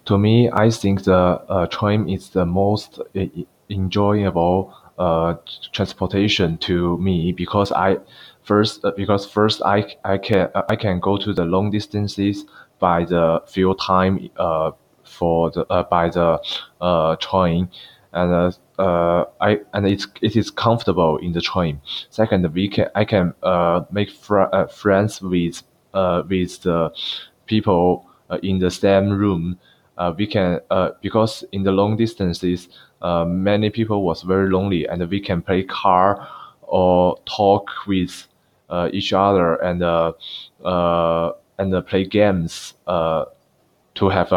To me, I think the train is the most enjoyable transportation to me because first I can go to the long distances by the few time for the by the train, and it is comfortable in the train. Second, I can make friends with the people in the same room. We can because in the long distances, many people was very lonely, and we can play car or talk with each other and play games to have